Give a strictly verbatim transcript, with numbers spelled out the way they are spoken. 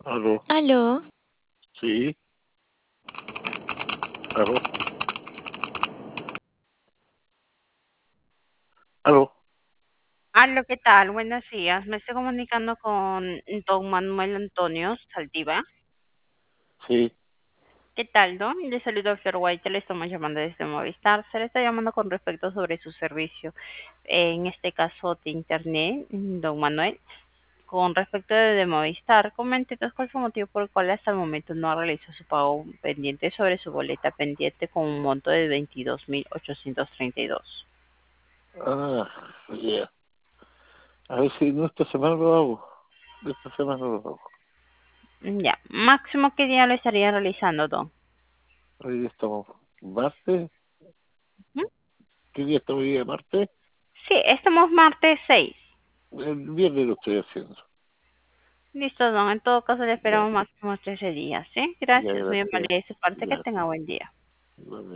Aló, Aló, sí, aló, aló, Aló, ¿qué tal? Buenos días. Me estoy comunicando con don Manuel Antonio Saldiva. sí, ¿Qué tal, don? Le saludo Flor White, le estamos llamando desde Movistar. Se le está llamando con respecto sobre su servicio, en este caso de Internet, don Manuel. Con respecto de, de Movistar, coméntenos cuál fue el motivo por el cual hasta el momento no realizó su pago pendiente sobre su boleta pendiente con un monto de veintidós mil ochocientos treinta y dos. ah, ya. A ver si no esta semana lo hago, esta semana lo hago. Ya, máximo qué día lo estaría realizando, don. Hoy día estamos martes, ¿Mm? ¿qué día estamos hoy día? ¿Martes? Sí, estamos martes seis. El viernes lo estoy haciendo. Listo, don. En todo caso, le Ya, esperamos máximo trece días, ¿sí? ya, Gracias, muy amable gracias, de su parte. Que ya, tenga buen día. igualmente.